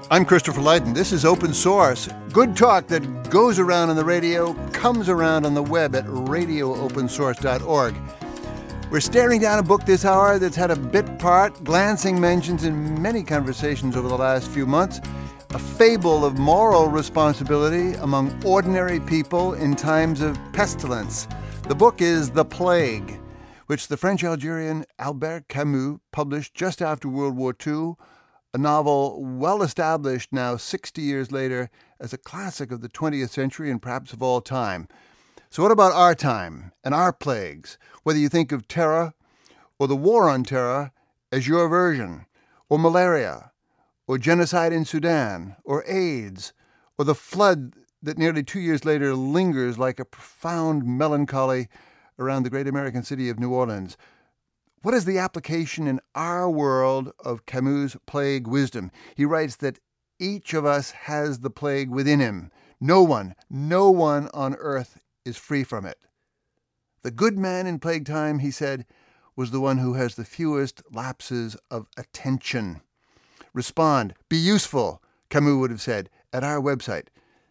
I'm Christopher Lighton. This is Open Source. Good talk that goes around on the radio, comes around on the web at radioopensource.org. We're staring down a book this hour that's had a bit part, glancing mentions in many conversations over the last few months, a fable of moral responsibility among ordinary people in times of pestilence. The book is The Plague, which the French-Algerian Albert Camus published just after World War II, a novel well-established now 60 years later as a classic of the 20th century and perhaps of all time. So what about our time and our plagues? Whether you think of terror or the war on terror as your version, or malaria, or genocide in Sudan, or AIDS, or the flood that nearly 2 years later lingers like a profound melancholy around the great American city of New Orleans. What is the application in our world of Camus' plague wisdom? He writes that each of us has the plague within him. No one on earth is free from it. The good man in plague time, he said, was the one who has the fewest lapses of attention. Respond, be useful, Camus would have said, at our website,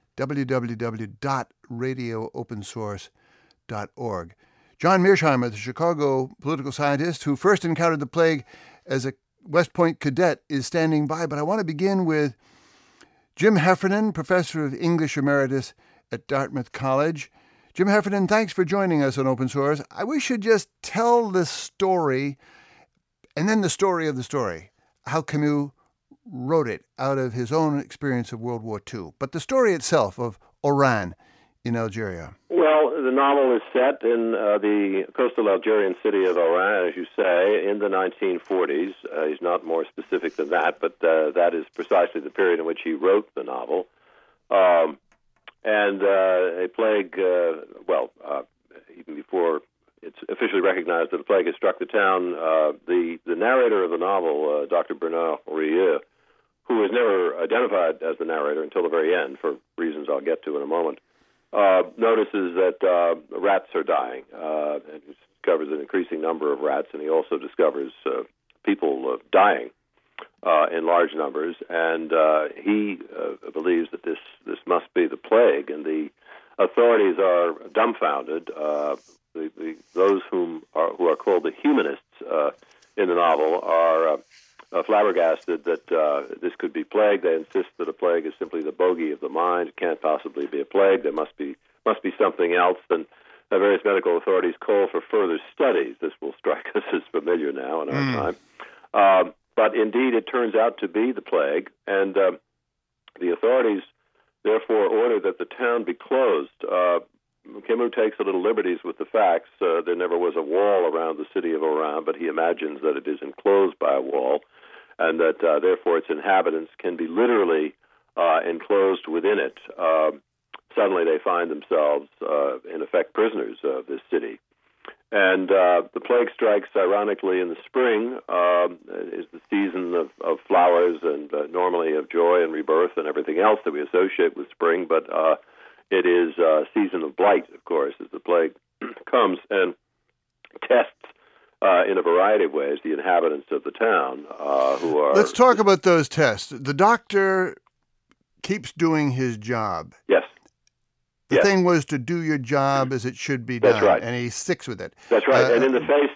www.radioopensource.org. John Mearsheimer, the Chicago political scientist who first encountered the plague as a West Point cadet, is standing by. But I want to begin with Jim Heffernan, professor of English emeritus at Dartmouth College. Jim Heffernan, thanks for joining us on Open Source. I wish you'd just tell the story, and then the story of the story, how Camus wrote it out of his own experience of World War II. But the story itself of Oran in Algeria. Well, the novel is set in the coastal Algerian city of Oran, as you say, in the 1940s. He's not more specific than that, but that is precisely the period in which he wrote the novel. And a plague, even before it's officially recognized that a plague has struck the town, the narrator of the novel, Dr. Bernard Rieu, who was never identified as the narrator until the very end, for reasons I'll get to in a moment, notices that rats are dying. And he discovers an increasing number of rats, and he also discovers people dying in large numbers. And he believes that this must be the plague, and the authorities are dumbfounded. Those who are called the humanists in the novel are flabbergasted that this could be plague. They insist that a plague is simply the bogey of the mind. It can't possibly be a plague. There must be something else. And various medical authorities call for further studies. This will strike us as familiar now in our time. But indeed, it turns out to be the plague, and the authorities therefore order that the town be closed. Camus takes a little liberties with the facts. There never was a wall around the city of Oran, but he imagines that it is enclosed by a wall, and that therefore its inhabitants can be literally enclosed within it. Suddenly they find themselves, in effect, prisoners of this city. And the plague strikes, ironically, in the spring, is the season of flowers and normally of joy and rebirth and everything else that we associate with spring, but it is a season of blight, of course, as the plague comes and tests in a variety of ways the inhabitants of the town who are... Let's talk about those tests. The doctor keeps doing his job. Yes. The thing was to do your job as it should be done. That's right. And he sticks with it. That's right. And in the face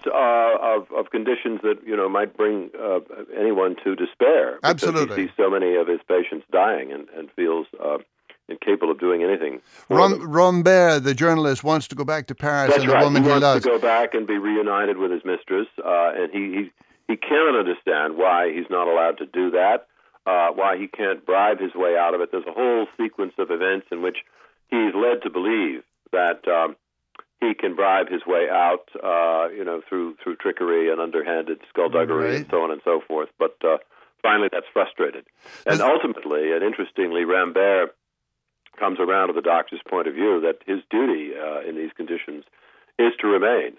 of conditions that, might bring anyone to despair. Absolutely. He sees so many of his patients dying and feels incapable of doing anything. Rambert, the journalist, wants to go back to Paris. That's and right. The woman he wants loves. To go back and be reunited with his mistress. And he cannot understand why he's not allowed to do that, why he can't bribe his way out of it. There's a whole sequence of events in which he's led to believe that he can bribe his way out, through trickery and underhanded skullduggery and so on and so forth. But finally, that's frustrated. And ultimately, and interestingly, Rambert comes around to the doctor's point of view that his duty in these conditions is to remain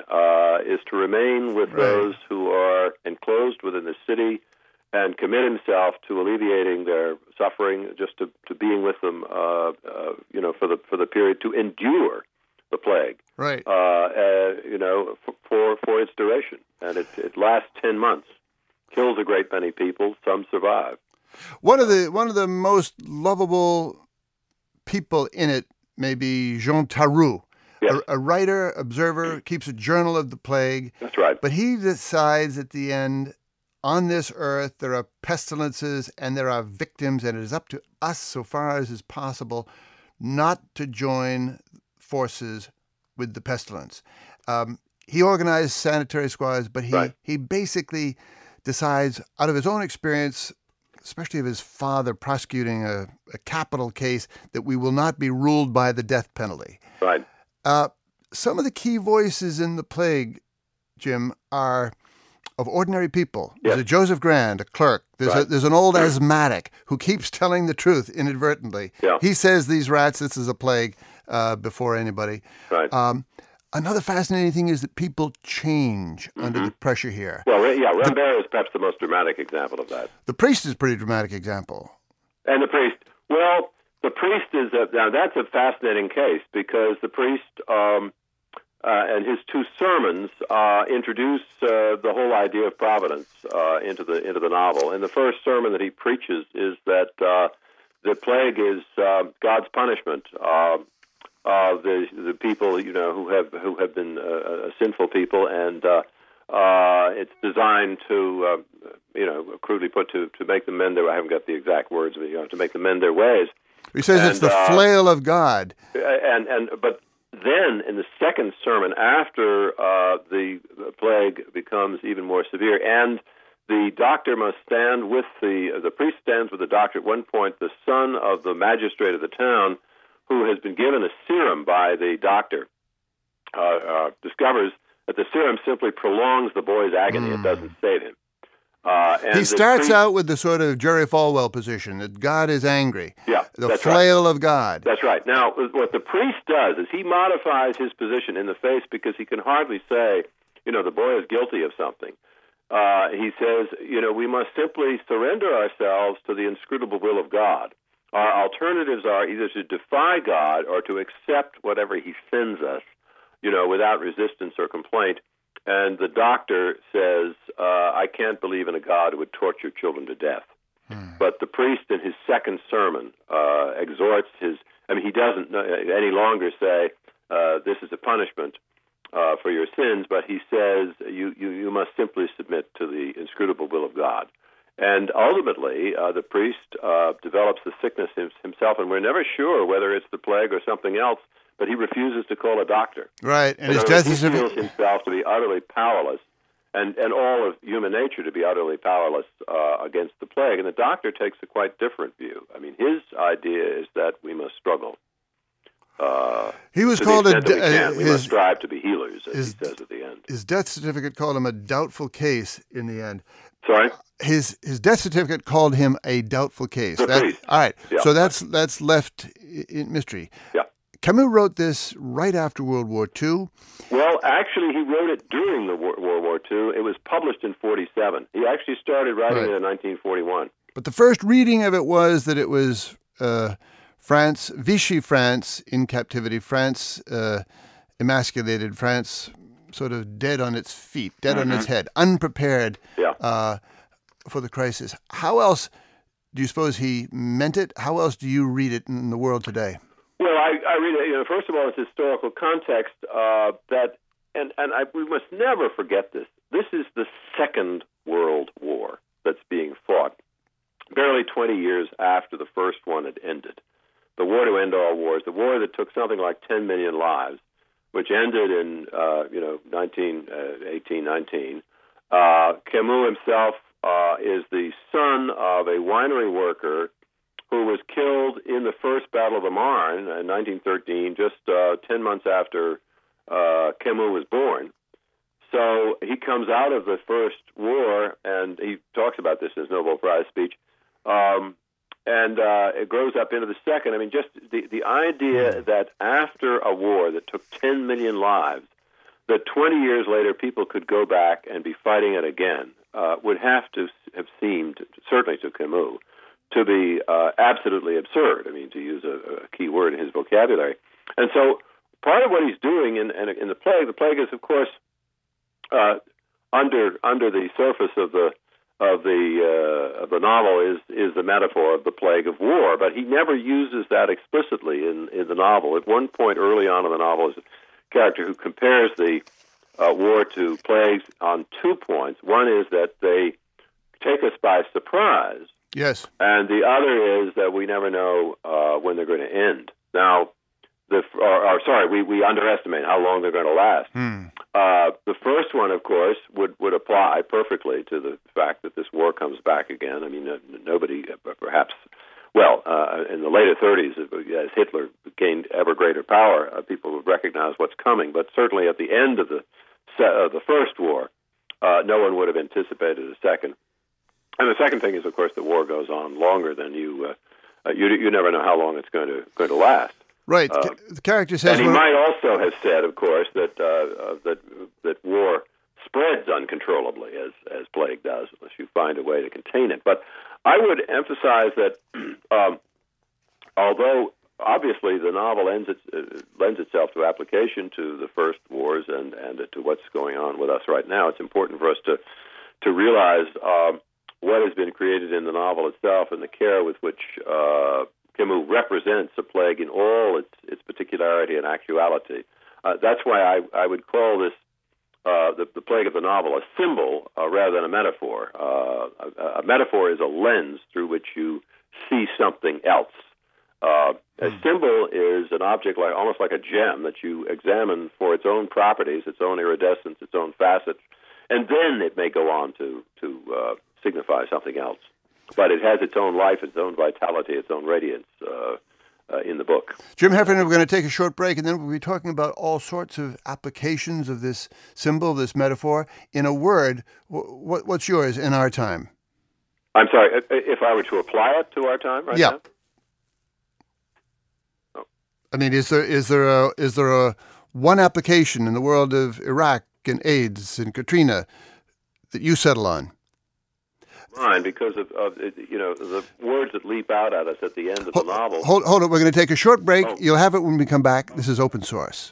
with those who are enclosed within the city and commit himself to alleviating their suffering, just to being with them, for the period, to endure the plague, right? For its duration, and it lasts 10 months, kills a great many people. Some survive. One of the most lovable people in it may be Jean Taroux, Yes. a writer, observer, keeps a journal of the plague. That's right. But he decides at the end, on this earth there are pestilences and there are victims, and it is up to us, so far as is possible, not to join forces with the pestilence. He organized sanitary squads, but he basically decides, out of his own experience, especially of his father prosecuting a capital case, that we will not be ruled by the death penalty. Right. Some of the key voices in the plague, Jim, are of ordinary people. Yes. There's a Joseph Grand, a clerk. There's an old asthmatic who keeps telling the truth inadvertently. Yeah. He says these rats, this is a plague, before anybody. Right. Another fascinating thing is that people change under the pressure here. Well, yeah, Rambert is perhaps the most dramatic example of that. The priest is a pretty dramatic example. And the priest, well, the priest is now that's a fascinating case because the priest and his two sermons introduce the whole idea of providence into the novel. And the first sermon that he preaches is that the plague is God's punishment. The people, who have been sinful people, and it's designed to, crudely put, to make them mend their. I haven't got the exact words, but to make them mend their ways. He says it's the flail of God. But then in the second sermon, after the plague becomes even more severe, and the doctor must stand with the priest stands with the doctor. At one point, the son of the magistrate of the town, who has been given a serum by the doctor, discovers that the serum simply prolongs the boy's agony. It doesn't save him. And he starts out with the sort of Jerry Falwell position, that God is angry. Yeah, the flail of God. That's right. Now, what the priest does is he modifies his position in the face because he can hardly say, the boy is guilty of something. He says, we must simply surrender ourselves to the inscrutable will of God. Our alternatives are either to defy God or to accept whatever he sends us, without resistance or complaint. And the doctor says, I can't believe in a God who would torture children to death. But the priest in his second sermon exhorts he doesn't any longer say, this is a punishment for your sins, but he says, you must simply submit to the inscrutable will of God. And ultimately, the priest develops the sickness himself, and we're never sure whether it's the plague or something else, but he refuses to call a doctor. Right, and his death is... He feels himself to be utterly powerless, and all of human nature to be utterly powerless against the plague. And the doctor takes a quite different view. His idea is that we must struggle. He was called we must strive to be healers, as he says at the end. His death certificate called him a doubtful case in the end. Sorry? His death certificate called him a doubtful case. The priest. All right. Yeah. So that's left in mystery. Yeah. Camus wrote this right after World War II. Well, actually, he wrote it during the World War II. It was published in 1947. He actually started writing it in 1941. But the first reading of it was that it was France, Vichy France in captivity, France emasculated, France sort of dead on its feet, dead on its head, unprepared for the crisis. How else do you suppose he meant it? How else do you read it in the world today? Well, I read it, first of all, it's historical context we must never forget this. This is the Second World War that's being fought, barely 20 years after the first one had ended. The war to end all wars, the war that took something like 10 million lives, which ended in 1819. Camus himself is the son of a winery worker who was killed in the First Battle of the Marne in 1913, just 10 months after Camus was born. So he comes out of the First War, and he talks about this in his Nobel Prize speech, and it grows up into the Second. Just the idea that after a war that took 10 million lives, that 20 years later people could go back and be fighting it again would have to have seemed, certainly to Camus, to be absolutely absurd. To use a key word in his vocabulary. And so part of what he's doing in the plague is, of course, under the surface of the of the novel is the metaphor of the plague of war, but he never uses that explicitly in the novel. At one point early on in the novel, is a character who compares the war to plagues on 2 points. One is that they take us by surprise. Yes. And the other is that we never know when they're going to end. Now, we underestimate how long they're going to last. The first one, of course, would apply perfectly to the fact that this war comes back again. I mean, nobody, perhaps, in the later 30s, as Hitler gained ever greater power, people would recognize what's coming. But certainly at the end of the first war, no one would have anticipated a second. And the second thing is, of course, the war goes on longer than you never know how long it's going to last. Right. The character says, and he might also have said, of course, that that war spreads uncontrollably as plague does, unless you find a way to contain it. But I would emphasize that although obviously the novel lends itself to application to the first wars and to what's going on with us right now, it's important for us to realize what has been created in the novel itself and the care with which Camus represents a plague in all its particularity and actuality. That's why I would call this the plague of the novel a symbol rather than a metaphor. A metaphor is a lens through which you see something else. A symbol is an object almost like a gem that you examine for its own properties, its own iridescence, its own facets, and then it may go on to signify something else. But it has its own life, its own vitality, its own radiance in the book. Jim Heffernan, we're going to take a short break, and then we'll be talking about all sorts of applications of this symbol, this metaphor. In a word, what's yours in our time? I'm sorry, if I were to apply it to our time right now? Oh. I mean, is there a one application in the world of Iraq and AIDS and Katrina that you settle on? Mine, because of the words that leap out at us at the end of the novel. Hold it. We're going to take a short break. Oh. You'll have it when we come back. This is Open Source.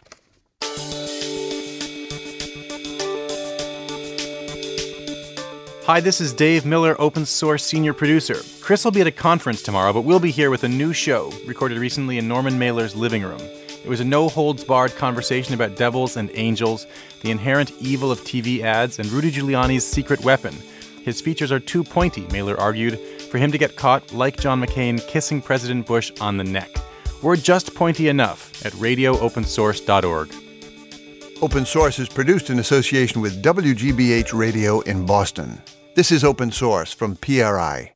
Hi, this is Dave Miller, Open Source Senior Producer. Chris will be at a conference tomorrow, but we'll be here with a new show recorded recently in Norman Mailer's living room. It was a no-holds-barred conversation about devils and angels, the inherent evil of TV ads, and Rudy Giuliani's secret weapon. His features are too pointy, Mailer argued, for him to get caught, like John McCain, kissing President Bush on the neck. We're just pointy enough at radioopensource.org. Open Source is produced in association with WGBH Radio in Boston. This is Open Source from PRI.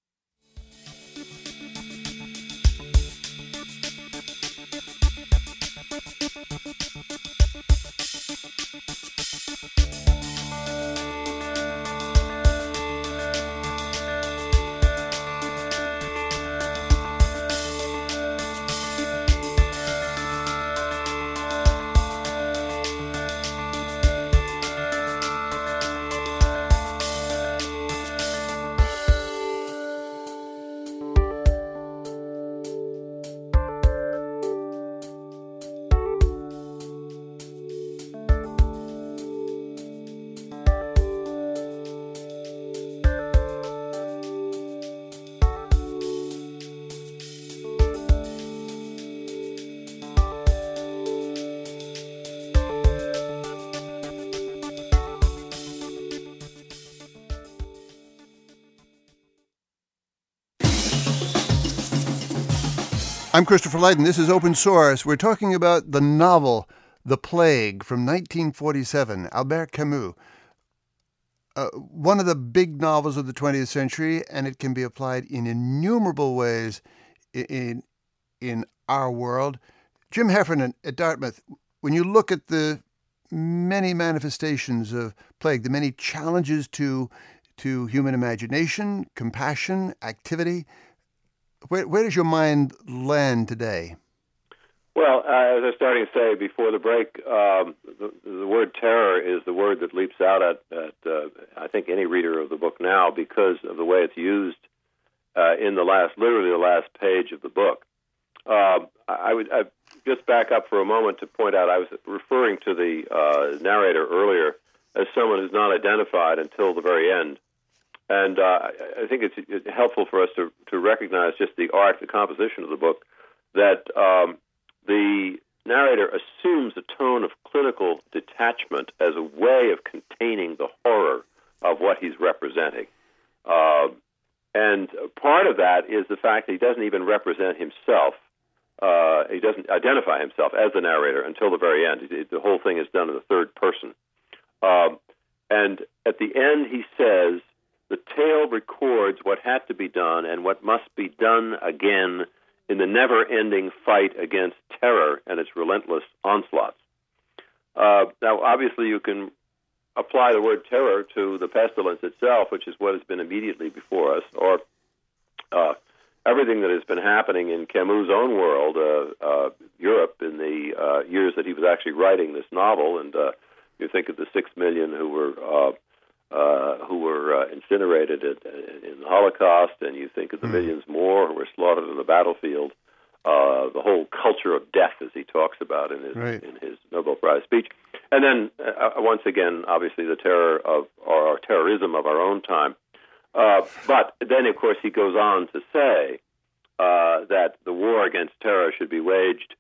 I'm Christopher Lydon. This is Open Source. We're talking about the novel The Plague from 1947, Albert Camus. One of the big novels of the 20th century, and it can be applied in innumerable ways in our world. Jim Heffernan at Dartmouth, when you look at the many manifestations of plague, the many challenges to human imagination, compassion, activity, where does your mind land today? Well, as I was starting to say before the break, the word terror is the word that leaps out at I think any reader of the book now because of the way it's used in literally the last page of the book. I just back up for a moment to point out I was referring to the narrator earlier as someone who's not identified until the very end. And I think it's helpful for us to recognize just the art, the composition of the book, that the narrator assumes a tone of clinical detachment as a way of containing the horror of what he's representing. And part of that is the fact that he doesn't even represent himself. He doesn't identify himself as the narrator until the very end. The whole thing is done in the third person. And at the end, he says, the tale records what had to be done and what must be done again in the never-ending fight against terror and its relentless onslaughts. Now, obviously, you can apply the word terror to the pestilence itself, which is what has been immediately before us, or everything that has been happening in Camus' own world, Europe, in the years that he was actually writing this novel. And you think of the 6 million who were incinerated in the Holocaust, and you think of the millions more who were slaughtered in the battlefield. The whole culture of death, as he talks about in his Nobel Prize speech, and then once again, obviously, the terror of or terrorism of our own time. But then, of course, he goes on to say that the war against terror should be waged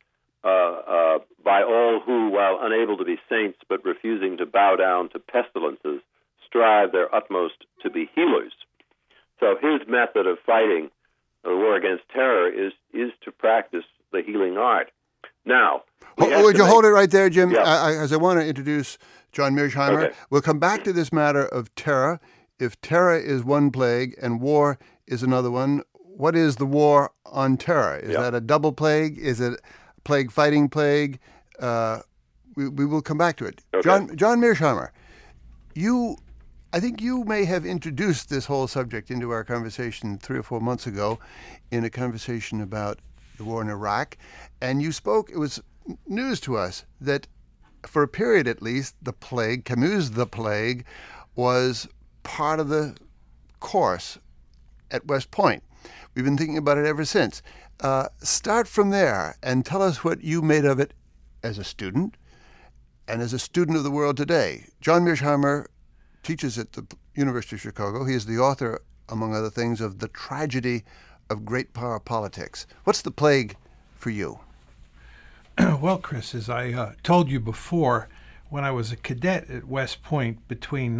by all who, while unable to be saints but refusing to bow down to pestilences, strive their utmost to be healers. So his method of fighting the war against terror is to practice the healing art. Now, would you hold it right there, Jim? Yeah. As I want to introduce John Mearsheimer. Okay. We'll come back to this matter of terror. If terror is one plague and war is another one, what is the war on terror? Is that a double plague? Is it plague fighting plague? We will come back to it. Okay. John Mearsheimer, I think you may have introduced this whole subject into our conversation 3 or 4 months ago in a conversation about the war in Iraq. And you spoke, it was news to us that for a period at least, the plague, Camus' The Plague, was part of the course at West Point. We've been thinking about it ever since. Start from there and tell us what you made of it as a student and as a student of the world today. John Mearsheimer teaches at the University of Chicago. He is the author, among other things, of The Tragedy of Great Power Politics. What's the plague for you? Well, Chris, as I told you before, when I was a cadet at West Point between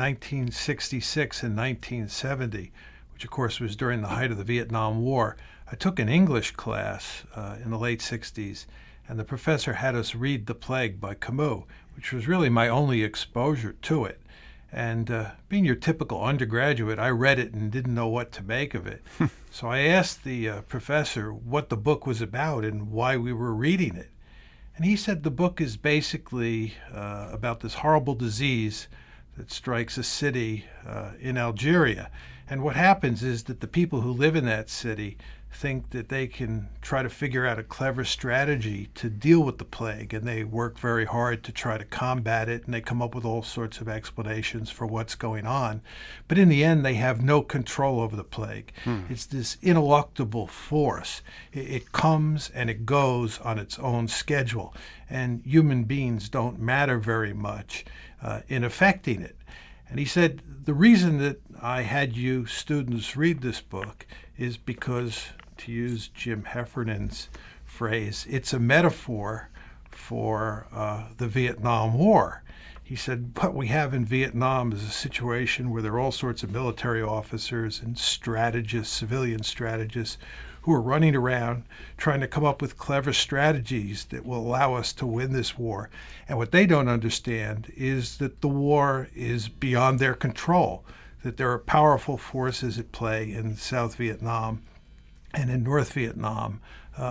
1966 and 1970, which of course was during the height of the Vietnam War, I took an English class in the late 60s, and the professor had us read The Plague by Camus, which was really my only exposure to it. And being your typical undergraduate, I read it and didn't know what to make of it. So I asked the professor what the book was about and why we were reading it. And he said the book is basically about this horrible disease that strikes a city in Algeria. And what happens is that the people who live in that city think that they can try to figure out a clever strategy to deal with the plague, and they work very hard to try to combat it, and they come up with all sorts of explanations for what's going on. But in the end, they have no control over the plague. It's this ineluctable force. It comes and it goes on its own schedule, and human beings don't matter very much in affecting it. And he said, the reason that I had you students read this book is because, to use Jim Heffernan's phrase, it's a metaphor for the Vietnam War. He said, what we have in Vietnam is a situation where there are all sorts of military officers and strategists, civilian strategists, who are running around trying to come up with clever strategies that will allow us to win this war. And what they don't understand is that the war is beyond their control, that there are powerful forces at play in South Vietnam and in North Vietnam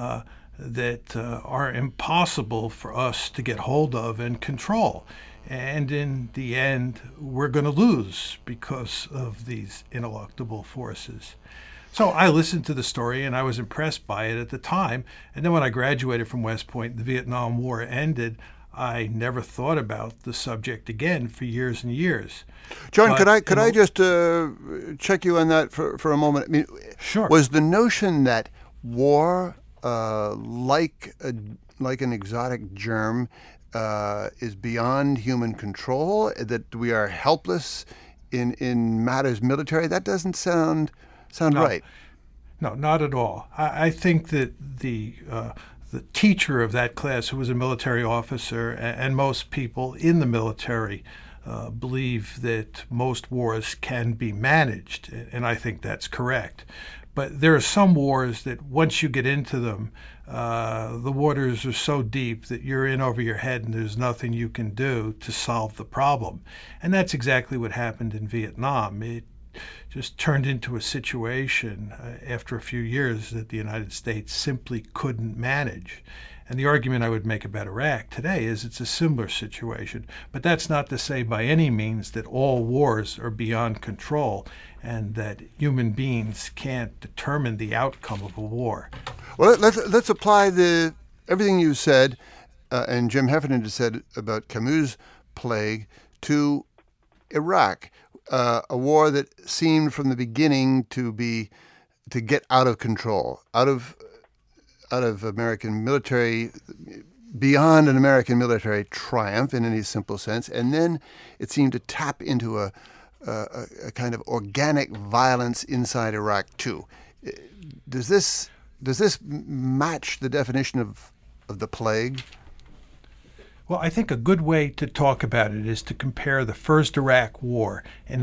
that are impossible for us to get hold of and control. And in the end, we're going to lose because of these ineluctable forces. So I listened to the story, and I was impressed by it at the time. And then when I graduated from West Point and the Vietnam War ended, I never thought about the subject again for years and years. John, could I just check you on that for a moment? I mean, sure. Was the notion that war, like an exotic germ, is beyond human control, that we are helpless in matters military? That doesn't sound right. No, not at all. I think that the teacher of that class, who was a military officer, and most people in the military believe that most wars can be managed, and I think that's correct. But there are some wars that once you get into them, the waters are so deep that you're in over your head and there's nothing you can do to solve the problem. And that's exactly what happened in Vietnam. It just turned into a situation after a few years that the United States simply couldn't manage. And the argument I would make about Iraq today is it's a similar situation. But that's not to say by any means that all wars are beyond control and that human beings can't determine the outcome of a war. Well, let's apply everything you said and Jim Heffernan has said about Camus' Plague to Iraq, a war that seemed from the beginning to get out of control, out of American military, beyond an American military triumph in any simple sense, and then it seemed to tap into a kind of organic violence inside Iraq too. Does this match the definition of the plague? Well, I think a good way to talk about it is to compare the first Iraq War in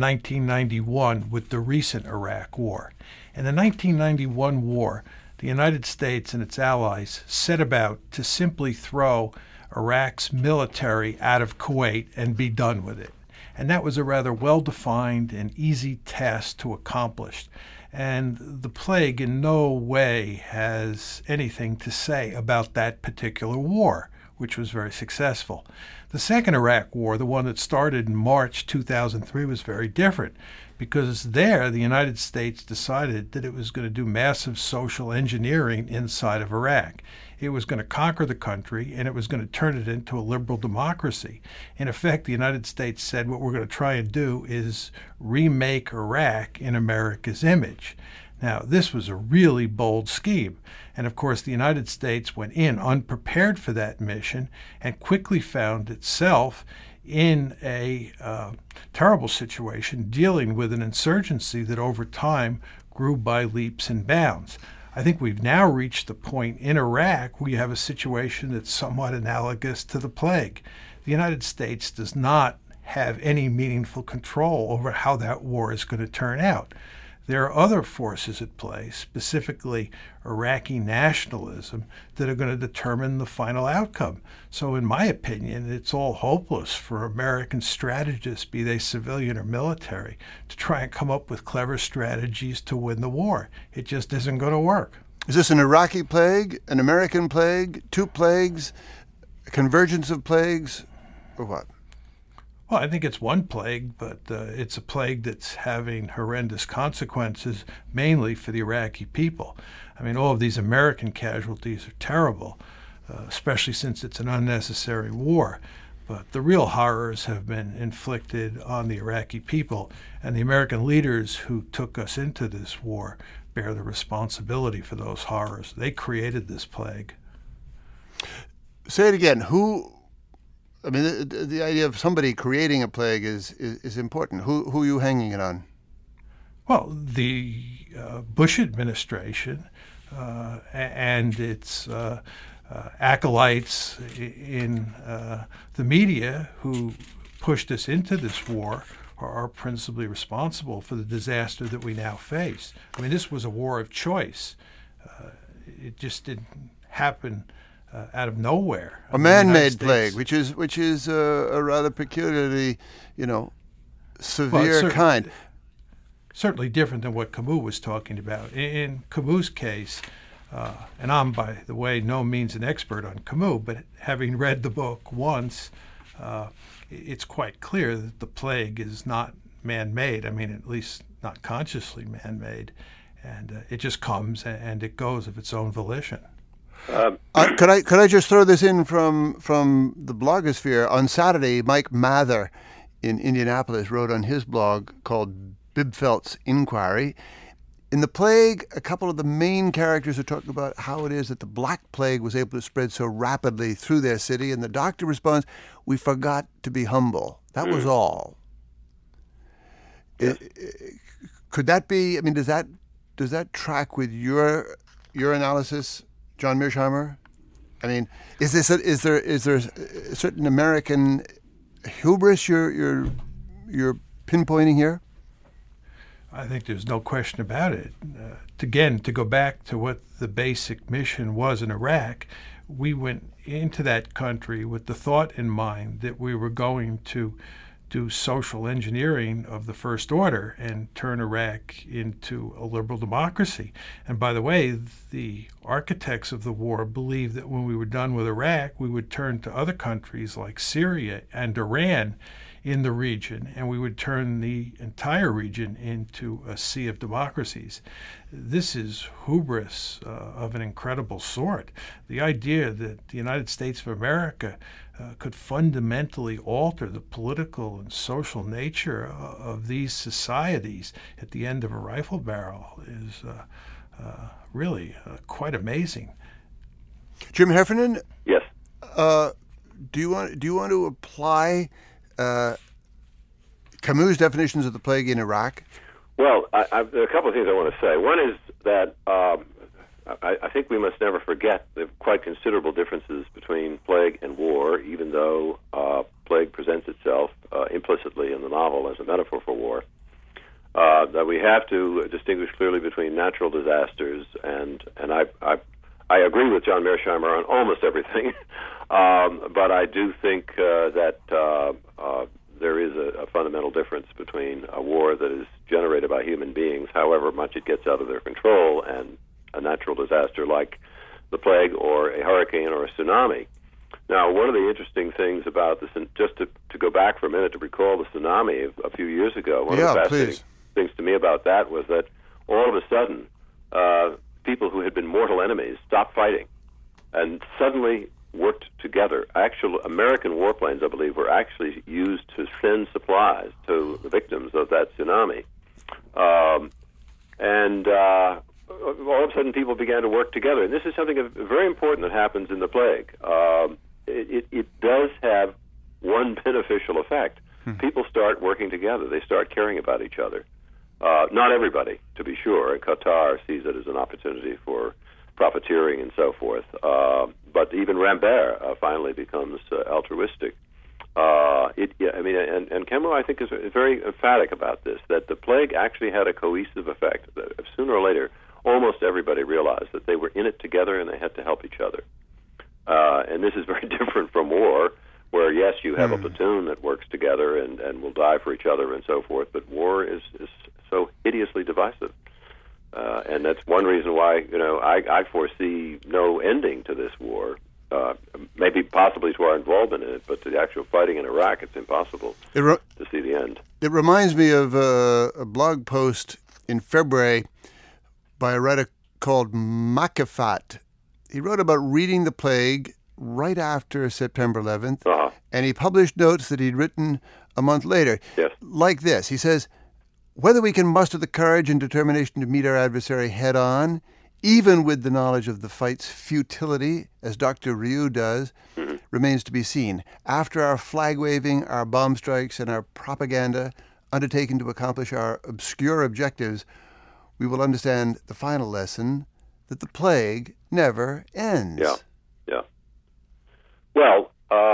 1991 with the recent Iraq War. In the 1991 war, the United States and its allies set about to simply throw Iraq's military out of Kuwait and be done with it. And that was a rather well-defined and easy task to accomplish. And the plague in no way has anything to say about that particular war, which was very successful. The second Iraq War, the one that started in March 2003, was very different because there the United States decided that it was going to do massive social engineering inside of Iraq. It was going to conquer the country and it was going to turn it into a liberal democracy. In effect, the United States said what we're going to try and do is remake Iraq in America's image. Now, this was a really bold scheme. And of course, the United States went in unprepared for that mission and quickly found itself in a terrible situation dealing with an insurgency that over time grew by leaps and bounds. I think we've now reached the point in Iraq where you have a situation that's somewhat analogous to the plague. The United States does not have any meaningful control over how that war is going to turn out. There are other forces at play, specifically Iraqi nationalism, that are going to determine the final outcome. So in my opinion, it's all hopeless for American strategists, be they civilian or military, to try and come up with clever strategies to win the war. It just isn't going to work. Is this an Iraqi plague, an American plague, two plagues, a convergence of plagues, or what? Well, I think it's one plague, but it's a plague that's having horrendous consequences, mainly for the Iraqi people. I mean, all of these American casualties are terrible, especially since it's an unnecessary war. But the real horrors have been inflicted on the Iraqi people, and the American leaders who took us into this war bear the responsibility for those horrors. They created this plague. Say it again. I mean, the idea of somebody creating a plague is important. Who are you hanging it on? Well, the Bush administration and its acolytes in the media who pushed us into this war are principally responsible for the disaster that we now face. I mean, this was a war of choice. It just didn't happen out of nowhere. A man-made plague, which is a rather peculiarly, severe kind. Certainly different than what Camus was talking about. In Camus' case, and I'm, by the way, no means an expert on Camus, but having read the book once, it's quite clear that the plague is not man-made. I mean, at least not consciously man-made, and it just comes and it goes of its own volition. Could I just throw this in from the blogosphere? On Saturday, Mike Mather in Indianapolis wrote on his blog called Bibfelt's Inquiry. In the plague, a couple of the main characters are talking about how it is that the Black Plague was able to spread so rapidly through their city, and the doctor responds, "We forgot to be humble. That was all." Could that be? I mean, does that track with your analysis, John Mearsheimer? I mean, is there a certain American hubris you're pinpointing here? I think there's no question about it. Again, to go back to what the basic mission was in Iraq, we went into that country with the thought in mind that we were going to do social engineering of the first order and turn Iraq into a liberal democracy. And by the way, the architects of the war believed that when we were done with Iraq, we would turn to other countries like Syria and Iran in the region, and we would turn the entire region into a sea of democracies. This is hubris of an incredible sort. The idea that the United States of America could fundamentally alter the political and social nature of these societies at the end of a rifle barrel is really quite amazing. Jim Heffernan? Yes. Do you want to apply Camus' definitions of the plague in Iraq? Well, there are a couple of things I want to say. One is that I think we must never forget the quite considerable differences between plague and war, even though plague presents itself implicitly in the novel as a metaphor for war. That we have to distinguish clearly between natural disasters and I agree with John Mearsheimer on almost everything, but I do think that there is a fundamental difference between a war that is generated by human beings, however much it gets out of their control, and a natural disaster like the plague or a hurricane or a tsunami. Now, one of the interesting things about this, and just to go back for a minute to recall the tsunami a few years ago, one of the fascinating things to me about that was that all of a sudden people who had been mortal enemies stopped fighting and suddenly worked together. Actual American warplanes, I believe, were actually used to send supplies to the victims of that tsunami. And all of a sudden people began to work together. And this is something very important that happens in the plague. It does have one beneficial effect. People start working together. They start caring about each other. Not everybody, to be sure. And Qatar sees it as an opportunity for profiteering and so forth. But even Rambert finally becomes altruistic. And Camus, I think, is very emphatic about this, that the plague actually had a cohesive effect. That sooner or later, almost everybody realized that they were in it together and they had to help each other. And this is very different from war, where, yes, you have a platoon that works together and will die for each other and so forth, but war is so hideously divisive. And that's one reason why, I foresee no ending to this war. Maybe possibly to our involvement in it, but to the actual fighting in Iraq, it's impossible to see the end. It reminds me of a blog post in February by a writer called Makafat. He wrote about reading the plague right after September 11th, and he published notes that he'd written a month later. Yes. Like this. He says, whether we can muster the courage and determination to meet our adversary head-on, even with the knowledge of the fight's futility, as Dr. Ryu does, remains to be seen. After our flag-waving, our bomb strikes, and our propaganda undertaken to accomplish our obscure objectives, we will understand the final lesson that the plague never ends. Yeah. Well,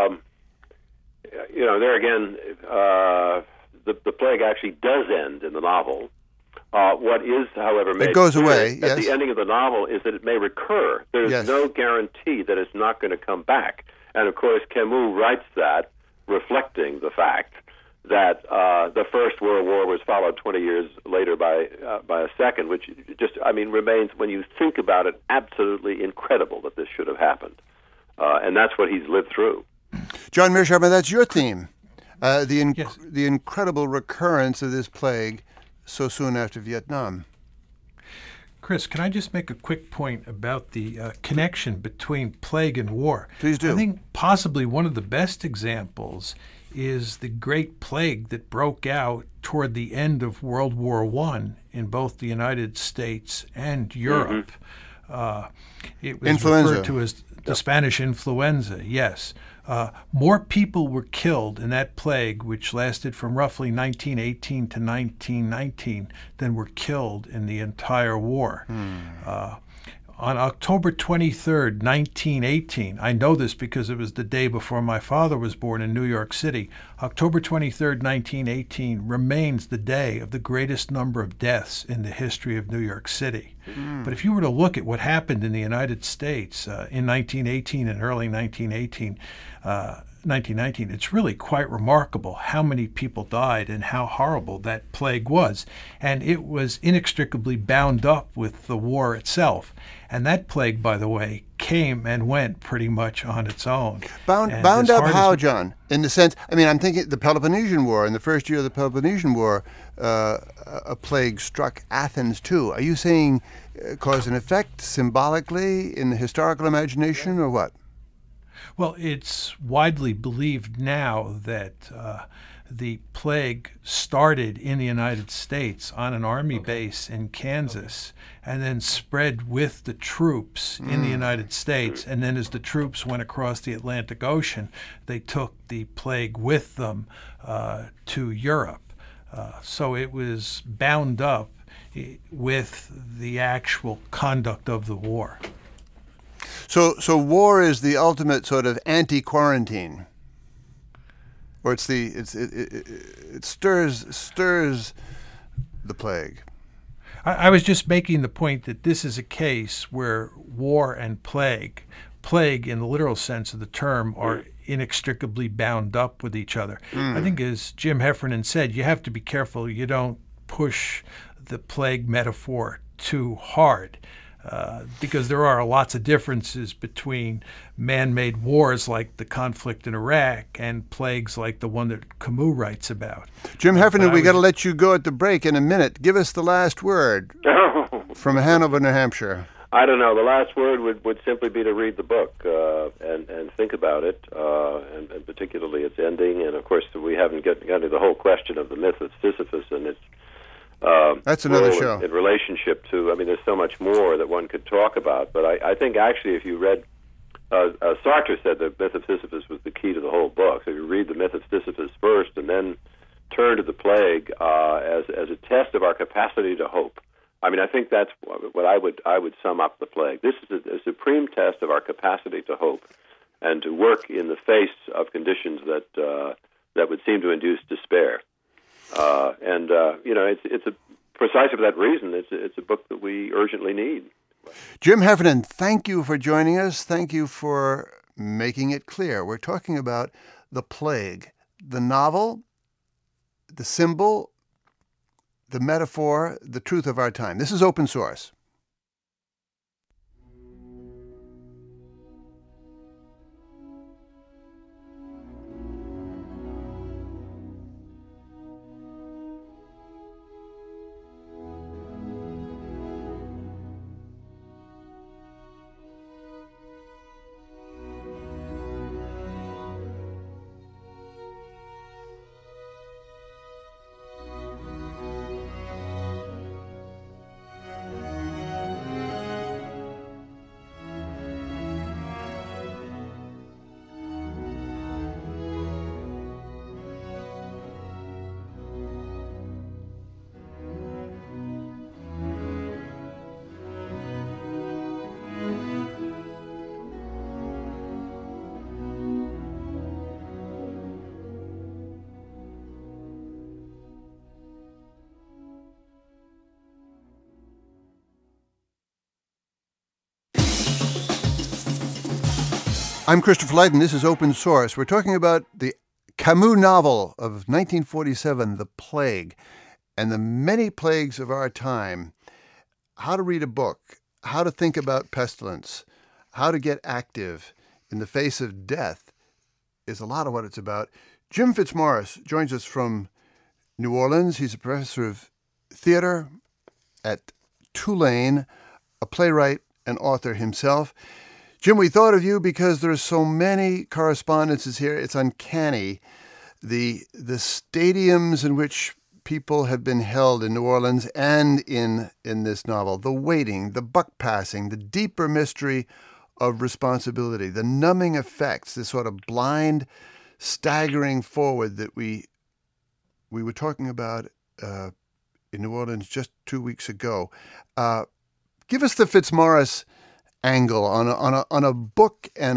there again, the plague actually does end in the novel. What is, however, made it goes away, at the ending of the novel is that it may recur. There's no guarantee that it's not going to come back. And, of course, Camus writes that, reflecting the fact that the First World War was followed 20 years later by a second, which just, remains, when you think about it, absolutely incredible that this should have happened. And that's what he's lived through. John Mearsheimer, that's your theme, the incredible recurrence of this plague so soon after Vietnam. Chris, can I just make a quick point about the connection between plague and war? Please do. I think possibly one of the best examples is the Great Plague that broke out toward the end of World War I in both the United States and Europe. It was Influenza. referred to as the Spanish influenza, yes. More people were killed in that plague, which lasted from roughly 1918 to 1919, than were killed in the entire war. On October 23rd, 1918, I know this because it was the day before my father was born in New York City. October 23rd, 1918 remains the day of the greatest number of deaths in the history of New York City. But if you were to look at what happened in the United States in 1918 and early 1919, it's really quite remarkable how many people died and how horrible that plague was. And it was inextricably bound up with the war itself. And that plague, by the way, came and went pretty much on its own. Bound up how, John? In the sense, I mean, I'm thinking the Peloponnesian War. In the first year of the Peloponnesian War, a plague struck Athens too. Are you saying cause and effect symbolically in the historical imagination, or what? Well, it's widely believed now that the plague started in the United States on an army base in Kansas and then spread with the troops in the United States. And then as the troops went across the Atlantic Ocean, they took the plague with them to Europe. So it was bound up with the actual conduct of the war. So war is the ultimate sort of anti-quarantine, or it stirs the plague. I was just making the point that this is a case where war and plague in the literal sense of the term, are inextricably bound up with each other. I think, as Jim Heffernan said, you have to be careful you don't push the plague metaphor too hard. Because there are lots of differences between man-made wars like the conflict in Iraq and plagues like the one that Camus writes about. Jim Heffernan, we got to let you go at the break in a minute. Give us the last word from Hanover, New Hampshire. I don't know. The last word would simply be to read the book and think about it, and particularly its ending. And, of course, we haven't gotten to the whole question of the myth of Sisyphus and its that's another show. In relationship to, I mean, there's so much more that one could talk about. But I think actually, if you read, Sartre said the myth of Sisyphus was the key to the whole book. So if you read the myth of Sisyphus first, and then turn to the plague as a test of our capacity to hope. I mean, I think that's what I would sum up the plague. This is a supreme test of our capacity to hope and to work in the face of conditions that would seem to induce despair. It's precisely for that reason. It's a book that we urgently need. Jim Heffernan, thank you for joining us. Thank you for making it clear. We're talking about The Plague, the novel, the symbol, the metaphor, the truth of our time. This is Open Source. I'm Christopher Lighten. This is Open Source. We're talking about the Camus novel of 1947, The Plague, and the many plagues of our time. How to read a book, how to think about pestilence, how to get active in the face of death is a lot of what it's about. Jim Fitzmaurice joins us from New Orleans. He's a professor of theater at Tulane, a playwright and author himself. Jim, we thought of you because there's so many correspondences here. It's uncanny. The stadiums in which people have been held in New Orleans and in this novel. The waiting, the buck passing, the deeper mystery of responsibility, the numbing effects, this sort of blind staggering forward that we were talking about in New Orleans just 2 weeks ago. Give us the Fitzmaurice angle on a book and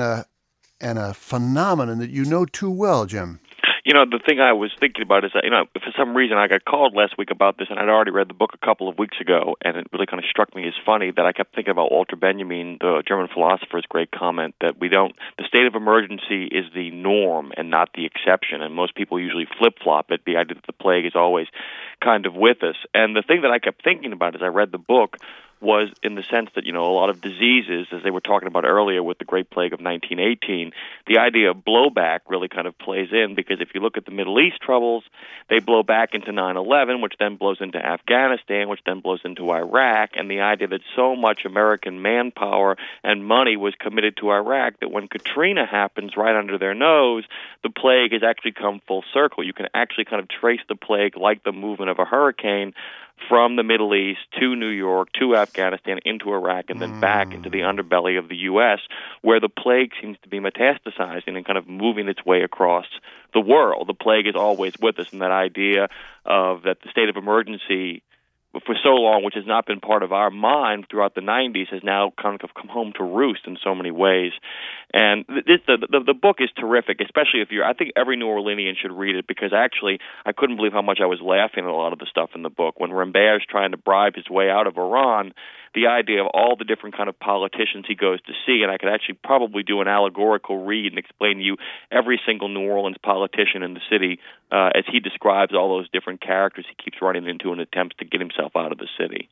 a phenomenon that you know too well, Jim. The thing I was thinking about is that, for some reason I got called last week about this, and I'd already read the book a couple of weeks ago, and it really kind of struck me as funny that I kept thinking about Walter Benjamin, the German philosopher's great comment that the state of emergency is the norm and not the exception, and most people usually flip-flop it, the idea that the plague is always kind of with us. And the thing that I kept thinking about as I read the book was in the sense that, a lot of diseases, as they were talking about earlier with the Great Plague of 1918, the idea of blowback really kind of plays in, because if you look at the Middle East troubles, they blow back into 9/11, which then blows into Afghanistan, which then blows into Iraq, and the idea that so much American manpower and money was committed to Iraq that when Katrina happens right under their nose, the plague has actually come full circle. You can actually kind of trace the plague like the movement of a hurricane from the Middle East to New York, to Afghanistan, into Iraq, and then back into the underbelly of the U.S., where the plague seems to be metastasizing and kind of moving its way across the world. The plague is always with us, and that idea of that the state of emergency for so long, which has not been part of our mind throughout the 90s, has now kind of come home to roost in so many ways. And the book is terrific, especially if I think every New Orleanian should read it, because actually I couldn't believe how much I was laughing at a lot of the stuff in the book. When Rambert's trying to bribe his way out of Iran, the idea of all the different kind of politicians he goes to see, and I could actually probably do an allegorical read and explain to you every single New Orleans politician in the city as he describes all those different characters he keeps running into in attempts to get himself out of the city.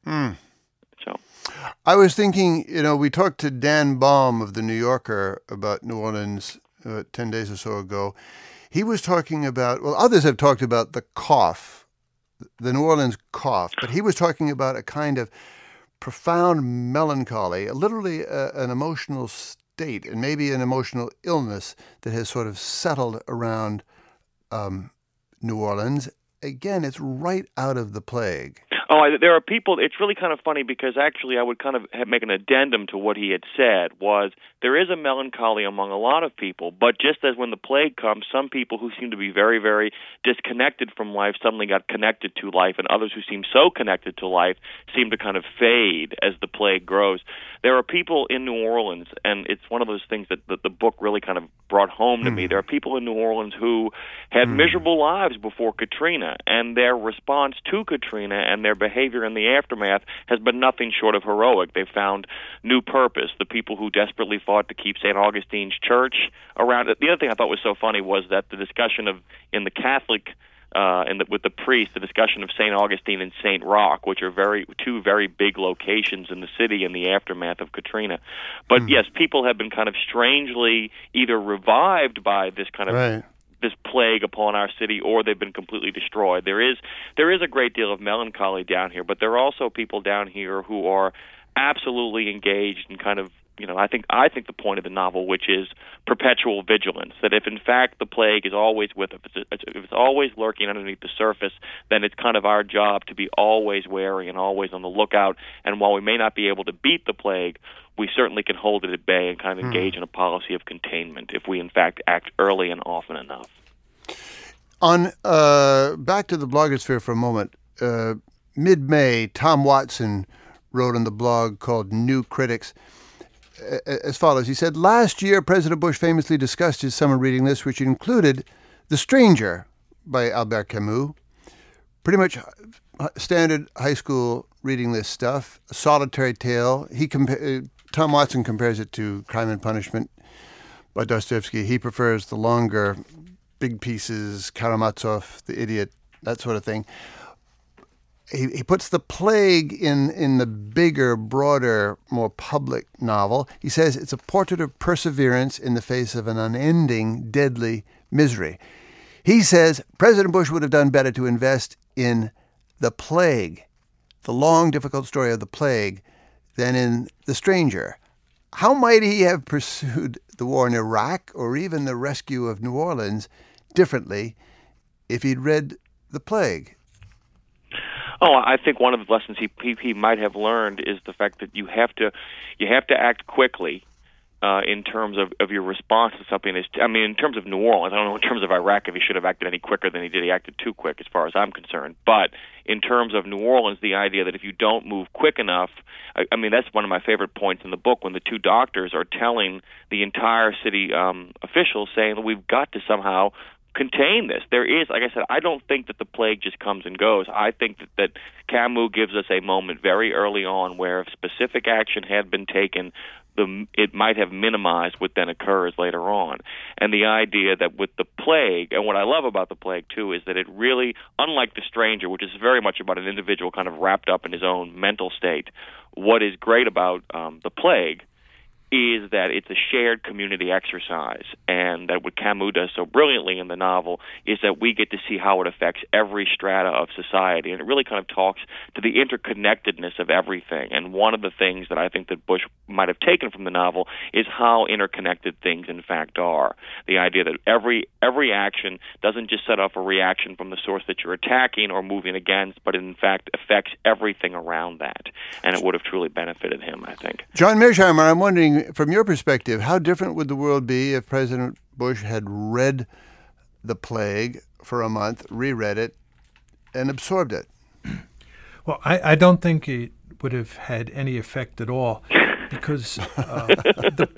So, I was thinking, we talked to Dan Baum of The New Yorker about New Orleans 10 days or so ago. He was talking about, others have talked about the cough, the New Orleans cough, but he was talking about a kind of profound melancholy, literally an emotional state, and maybe an emotional illness that has sort of settled around New Orleans. Again, it's right out of the plague. There are people, it's really kind of funny because actually I would kind of make an addendum to what he had said, was there is a melancholy among a lot of people, but just as when the plague comes, some people who seem to be very, very disconnected from life suddenly got connected to life, and others who seem so connected to life seem to kind of fade as the plague grows. There are people in New Orleans, and it's one of those things that the book really kind of brought home to me. There are people in New Orleans who had miserable lives before Katrina, and their response to Katrina and their behavior in the aftermath has been nothing short of heroic. They've found new purpose. The people who desperately fought to keep St. Augustine's Church around. The other thing I thought was so funny was that the discussion of in the Catholic with the priest, the discussion of St. Augustine and St. Roch, which are two very big locations in the city in the aftermath of Katrina. But yes, people have been kind of strangely either revived by this kind of this plague upon our city, or they've been completely destroyed. There is a great deal of melancholy down here, but there are also people down here who are absolutely engaged in kind of, I think the point of the novel, which is perpetual vigilance, that if in fact the plague is always with us, if it's always lurking underneath the surface, then it's kind of our job to be always wary and always on the lookout. And while we may not be able to beat the plague, we certainly can hold it at bay and kind of engage in a policy of containment if we in fact act early and often enough. On back to the blogosphere for a moment. Mid-May, Tom Watson wrote on the blog called New Critics as follows. He said, last year, President Bush famously discussed his summer reading list, which included The Stranger by Albert Camus. Pretty much standard high school reading list stuff. A solitary tale. Tom Watson compares it to Crime and Punishment by Dostoevsky. He prefers the longer, big pieces, Karamazov, The Idiot, that sort of thing. He puts the plague in the bigger, broader, more public novel. He says it's a portrait of perseverance in the face of an unending, deadly misery. He says President Bush would have done better to invest in the plague, the long, difficult story of the plague, than in The Stranger. How might he have pursued the war in Iraq or even the rescue of New Orleans differently if he'd read The Plague? Oh, I think one of the lessons he might have learned is the fact that you have to act quickly in terms of your response to something. In terms of New Orleans, I don't know in terms of Iraq if he should have acted any quicker than he did. He acted too quick as far as I'm concerned. But in terms of New Orleans, the idea that if you don't move quick enough, that's one of my favorite points in the book when the two doctors are telling the entire city officials, saying that we've got to somehow contain this. There is, like I said, I don't think that the plague just comes and goes. I think that Camus gives us a moment very early on where if specific action had been taken, it might have minimized what then occurs later on. And the idea that with the plague, and what I love about the plague too, is that it really, unlike The Stranger, which is very much about an individual kind of wrapped up in his own mental state, what is great about the plague is that it's a shared community exercise, and that what Camus does so brilliantly in the novel is that we get to see how it affects every strata of society, and it really kind of talks to the interconnectedness of everything. And one of the things that I think that Bush might have taken from the novel is how interconnected things in fact are. The idea that every action doesn't just set off a reaction from the source that you're attacking or moving against, but it in fact affects everything around that, and it would have truly benefited him, I think. John Mearsheimer, I'm wondering, from your perspective, how different would the world be if President Bush had read The Plague for a month, reread it, and absorbed it? Well, I don't think it would have had any effect at all, because the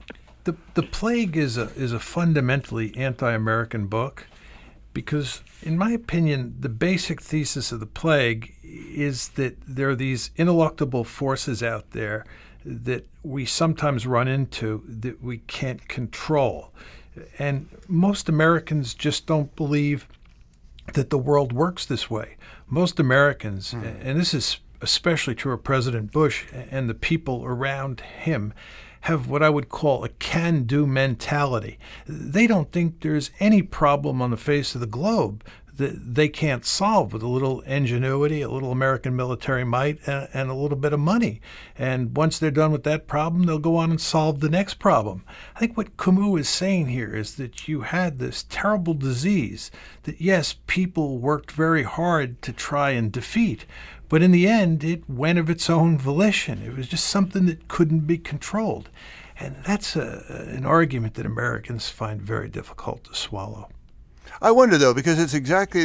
Plague is a fundamentally anti-American book. Because, in my opinion, the basic thesis of The Plague is that there are these ineluctable forces out there that we sometimes run into that we can't control. And most Americans just don't believe that the world works this way. Most Americans, and this is especially true of President Bush and the people around him, have what I would call a can-do mentality. They don't think there's any problem on the face of the globe that they can't solve with a little ingenuity, a little American military might, and a little bit of money. And once they're done with that problem, they'll go on and solve the next problem. I think what Camus is saying here is that you had this terrible disease that, yes, people worked very hard to try and defeat, but in the end, it went of its own volition. It was just something that couldn't be controlled. And that's an argument that Americans find very difficult to swallow. I wonder, though, because it's exactly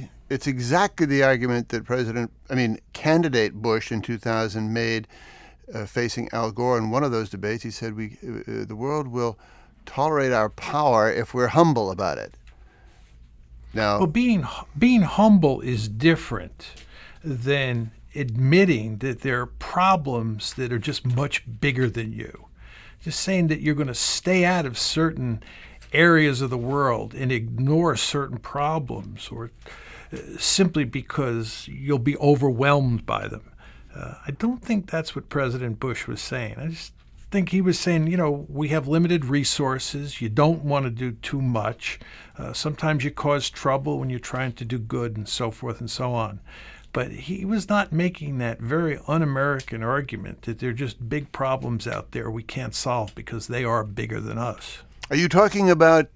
the argument that candidate Bush in 2000 made facing Al Gore in one of those debates. He said, the world will tolerate our power if we're humble about it. Now, well, being humble is different than admitting that there are problems that are just much bigger than you. Just saying that you're going to stay out of certain areas of the world and ignore certain problems, or simply because you'll be overwhelmed by them. I don't think that's what President Bush was saying. I just think he was saying, we have limited resources. You don't want to do too much. Sometimes you cause trouble when you're trying to do good, and so forth and so on. But he was not making that very un-American argument that there are just big problems out there we can't solve because they are bigger than us. Are you talking about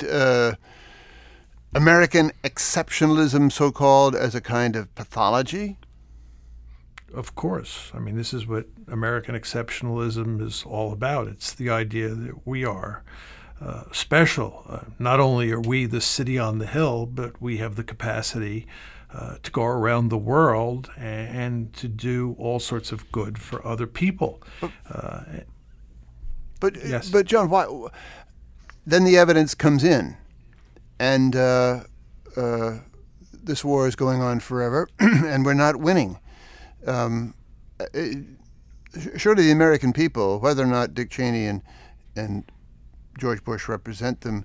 American exceptionalism, so-called, as a kind of pathology? Of course. This is what American exceptionalism is all about. It's the idea that we are special. Not only are we the city on the hill, but we have the capacity to go around the world and to do all sorts of good for other people. Yes. But John, why? Then the evidence comes in, and this war is going on forever, and we're not winning. Surely the American people, whether or not Dick Cheney and George Bush represent them,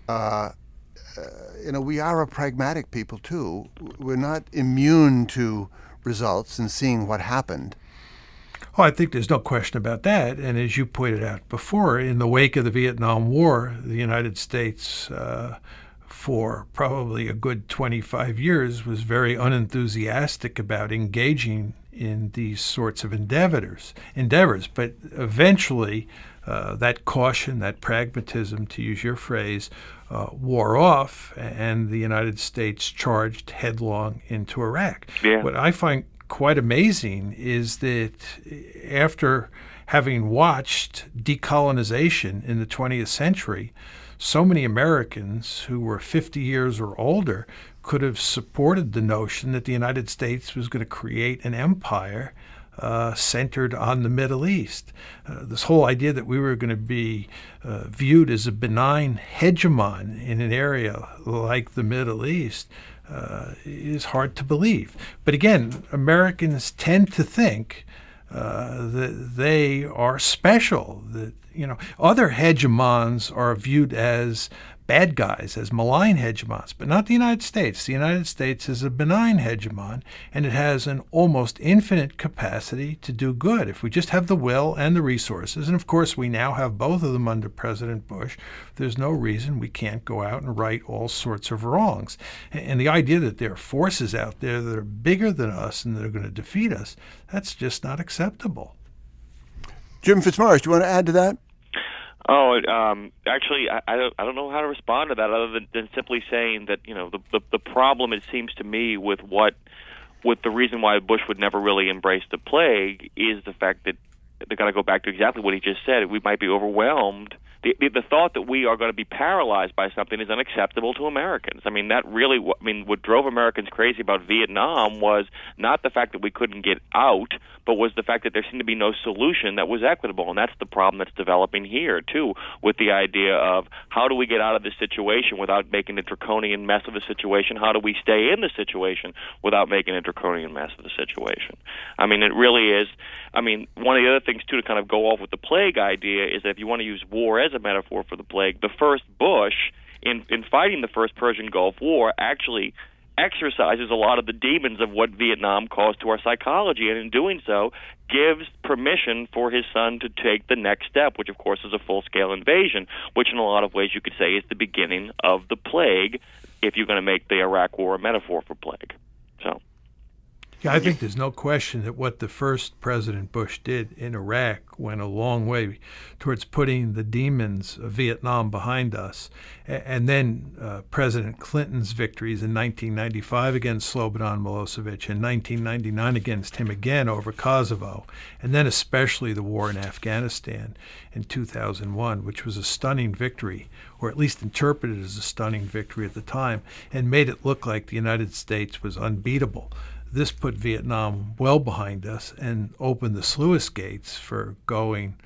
we are a pragmatic people too. We're not immune to results and seeing what happened. Oh, I think there's no question about that. And as you pointed out before, in the wake of the Vietnam War, the United States, for probably a good 25 years, was very unenthusiastic about engaging in these sorts of endeavors. But eventually, that caution, that pragmatism, to use your phrase, wore off, and the United States charged headlong into Iraq. Yeah. What I find quite amazing is that after having watched decolonization in the 20th century, so many Americans who were 50 years or older could have supported the notion that the United States was going to create an empire centered on the Middle East. This whole idea that we were going to be viewed as a benign hegemon in an area like the Middle East is hard to believe. But again, Americans tend to think that they are special, that other hegemons are viewed as bad guys, as malign hegemons, but not the United States. The United States is a benign hegemon, and it has an almost infinite capacity to do good if we just have the will and the resources. And of course, we now have both of them under President Bush. There's no reason we can't go out and right all sorts of wrongs. And the idea that there are forces out there that are bigger than us and that are going to defeat us, that's just not acceptable. Jim Fitzmaurice, do you want to add to that? Oh, actually, I don't know how to respond to that other than simply saying that the problem, it seems to me, with the reason why Bush would never really embrace the plague is the fact that they've got to go back to exactly what he just said. We might be overwhelmed. The thought that we are going to be paralyzed by something is unacceptable to Americans. I mean, what drove Americans crazy about Vietnam was not the fact that we couldn't get out, but was the fact that there seemed to be no solution that was equitable. And that's the problem that's developing here, too, with the idea of how do we get out of this situation without making a draconian mess of the situation? How do we stay in the situation without making a draconian mess of the situation? I mean, it really is. I mean, one of the other things, too, to kind of go off with the plague idea is that if you want to use war as a metaphor for the plague, the first Bush, in fighting the first Persian Gulf War, actually exercises a lot of the demons of what Vietnam caused to our psychology, and in doing so gives permission for his son to take the next step, which of course is a full-scale invasion, which in a lot of ways you could say is the beginning of the plague, if you're going to make the Iraq War a metaphor for plague. So, yeah, I think there's no question that what the first President Bush did in Iraq went a long way towards putting the demons of Vietnam behind us. And then President Clinton's victories in 1995 against Slobodan Milosevic, and 1999 against him again over Kosovo, and then especially the war in Afghanistan in 2001, which was a stunning victory, or at least interpreted as a stunning victory at the time, and made it look like the United States was unbeatable. This put Vietnam well behind us and opened the sluice gates for going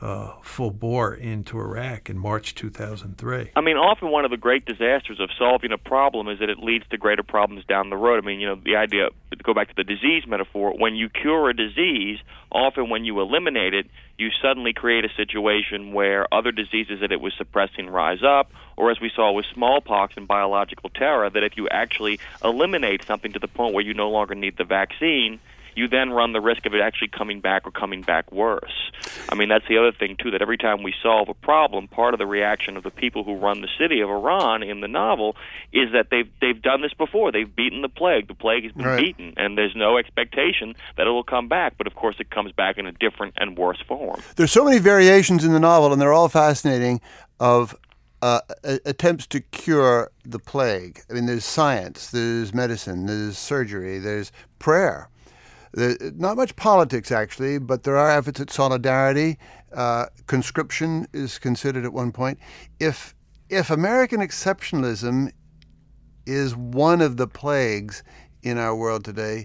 full bore into Iraq in March 2003. I mean, often one of the great disasters of solving a problem is that it leads to greater problems down the road. I mean, the idea, to go back to the disease metaphor, when you cure a disease, often when you eliminate it, you suddenly create a situation where other diseases that it was suppressing rise up, or as we saw with smallpox and biological terror, that if you actually eliminate something to the point where you no longer need the vaccine, you then run the risk of it actually coming back or coming back worse. I mean, that's the other thing, too, that every time we solve a problem, part of the reaction of the people who run the city of Iran in the novel is that they've done this before. They've beaten the plague. The plague has been beaten, and there's no expectation that it will come back. But, of course, it comes back in a different and worse form. There's so many variations in the novel, and they're all fascinating, of attempts to cure the plague. I mean, there's science, there's medicine, there's surgery, there's prayer. Not much politics, actually, but there are efforts at solidarity. Conscription is considered at one point. If American exceptionalism is one of the plagues in our world today,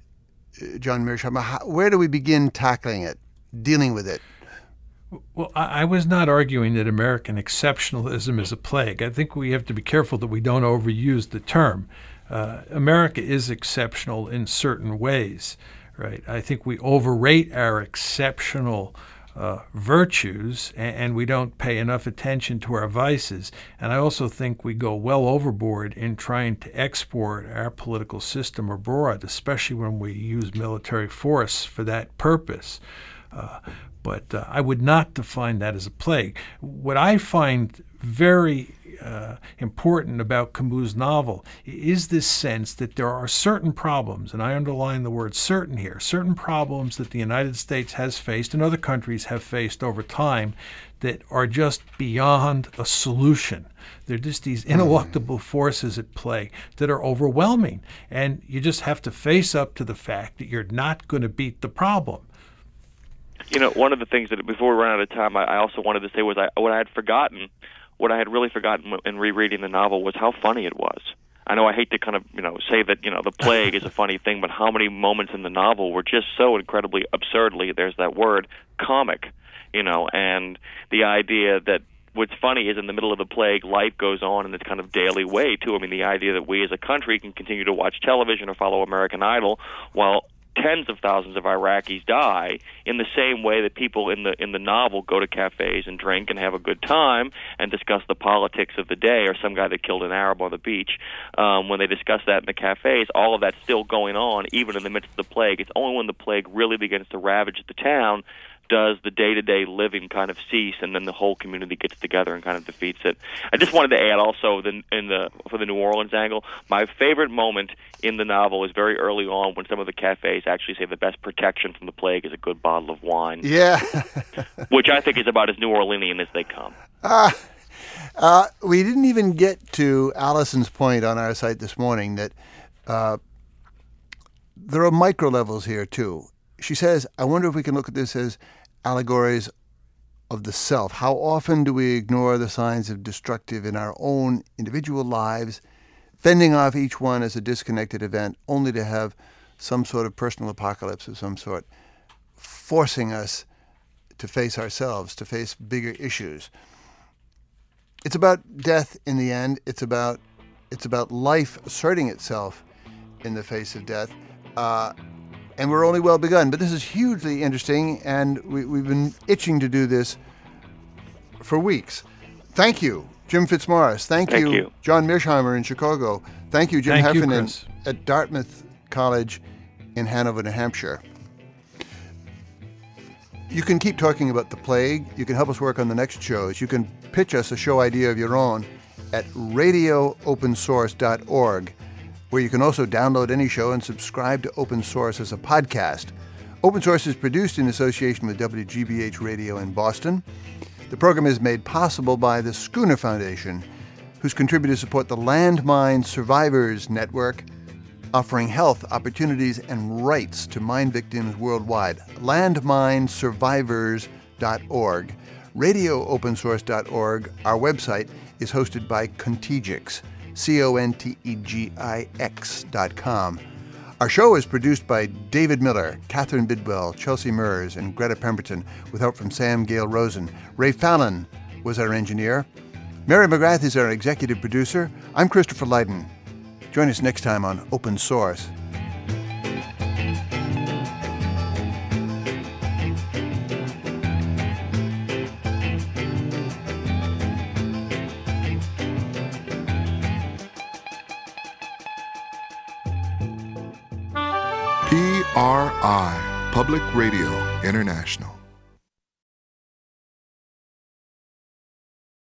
John Mearsheimer, where do we begin tackling it, dealing with it? Well, I was not arguing that American exceptionalism is a plague. I think we have to be careful that we don't overuse the term. America is exceptional in certain ways, right? I think we overrate our exceptional virtues, and we don't pay enough attention to our vices. And I also think we go well overboard in trying to export our political system abroad, especially when we use military force for that purpose. But I would not define that as a plague. What I find very important about Camus' novel is this sense that there are certain problems, and I underline the word certain here, certain problems that the United States has faced and other countries have faced over time that are just beyond a solution. They're just these ineluctable forces at play that are overwhelming. And you just have to face up to the fact that you're not going to beat the problem. One of the things that, before we run out of time, I also wanted to say was what I had really forgotten in rereading the novel was how funny it was. I know I hate to kind of, say that, the plague is a funny thing, but how many moments in the novel were just so incredibly absurdly, there's that word, comic, and the idea that what's funny is in the middle of the plague, life goes on in this kind of daily way, too. I mean, the idea that we as a country can continue to watch television or follow American Idol while tens of thousands of Iraqis die, in the same way that people in the novel go to cafes and drink and have a good time and discuss the politics of the day, or some guy that killed an Arab on the beach. When they discuss that in the cafes, all of that's still going on, even in the midst of the plague. It's only when the plague really begins to ravage the town does the day-to-day living kind of cease, and then the whole community gets together and kind of defeats it. I just wanted to add also, for the New Orleans angle, my favorite moment in the novel is very early on when some of the cafes actually say the best protection from the plague is a good bottle of wine. Yeah. Which I think is about as New Orleanian as they come. We didn't even get to Allison's point on our site this morning that there are micro levels here, too. She says, I wonder if we can look at this as allegories of the self. How often do we ignore the signs of destructive in our own individual lives, fending off each one as a disconnected event, only to have some sort of personal apocalypse of some sort, forcing us to face ourselves, to face bigger issues. It's about death in the end. It's about life asserting itself in the face of death. And we're only well begun. But this is hugely interesting, and we've been itching to do this for weeks. Thank you, Jim Fitzmaurice. Thank you, John Mearsheimer in Chicago. Thank you, Jim Heffernan at Dartmouth College in Hanover, New Hampshire. You can keep talking about the plague. You can help us work on the next shows. You can pitch us a show idea of your own at radioopensource.org, where you can also download any show and subscribe to Open Source as a podcast. Open Source is produced in association with WGBH Radio in Boston. The program is made possible by the Schooner Foundation, whose contributors support the Landmine Survivors Network, offering health, opportunities, and rights to mine victims worldwide. Landminesurvivors.org. RadioOpenSource.org, our website, is hosted by Contegix. Contegix.com. Our show is produced by David Miller, Catherine Bidwell, Chelsea Mers, and Greta Pemberton, with help from Sam Gale Rosen. Ray Fallon was our engineer. Mary McGrath is our executive producer. I'm Christopher Lydon. Join us next time on Open Source. PRI, Public Radio International.